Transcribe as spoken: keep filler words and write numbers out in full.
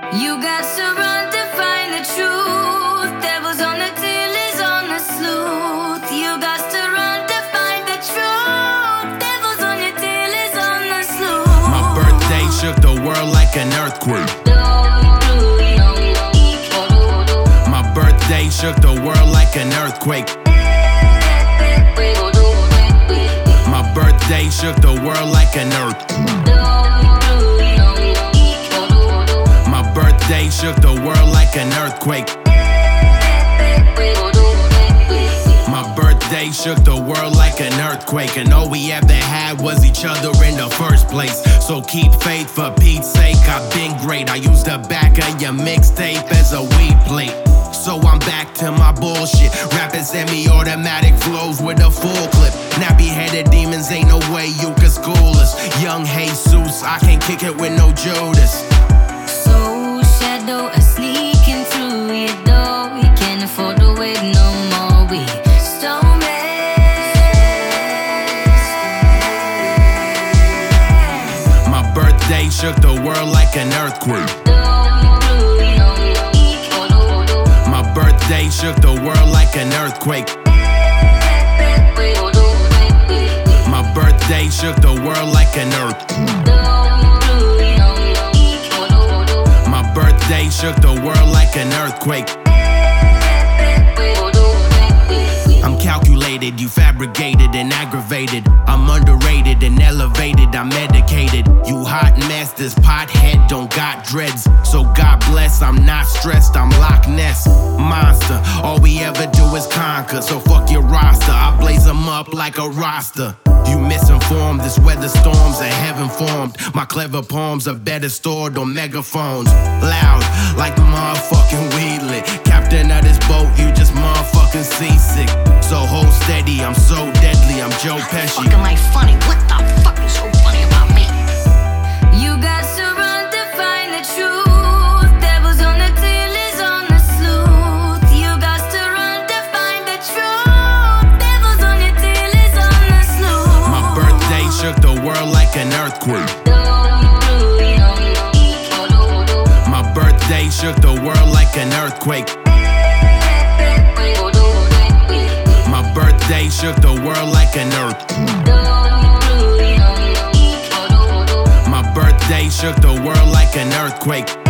You got to run to find the truth. Devils on the till is on the sleuth. You got to run to find the truth. Devils on your till is on the sleuth. My birthday shook the world like an earthquake. My birthday shook the world like an earthquake. My birthday shook the world like an earthquake. My birthday shook the world like an earthquake. My birthday shook the world like an earthquake. And all we ever had was each other in the first place. So keep faith for Pete's sake. I've been great. I used the back of your mixtape as a weed plate. So I'm back to my bullshit. Rapping semi-automatic flows with a full clip. Nappy-headed demons, ain't no way you can school us. Young Jesus, I can't kick it with no Judas. So shadow is sneaking through your door. We can't afford to wait no more. We storm it. My birthday shook the world like an earthquake. My birthday shook the world like an earthquake. My birthday shook the world like an earthquake. My birthday shook the world like an earthquake. I'm calculated, you fabricated and aggravated. I'm underrated and elevated, I'm medicated. You hot masters, pothead, don't got dreads. So God bless, I'm not stressed, I'm Loch Ness Monster, all we ever do is conquer. So fuck your roster, I blaze them up like a roster. You misinformed, this weather storms are heaven formed. My clever poems are better stored on megaphones. Loud, like the motherfucking weed lit. Captain of this boat, you just motherfucking seasick. So hold steady, I'm so deadly, I'm Joe Pesci. Fuck am I funny? What the fuck is so funny about me? You got to run to find the truth. Devils on the till is on the sleuth. You got to run to find the truth. Devils on your till is on the sleuth. My birthday shook the world like an earthquake. My birthday shook the world like an earthquake. My birthday shook the world like an earthquake. My birthday shook the world like an earthquake.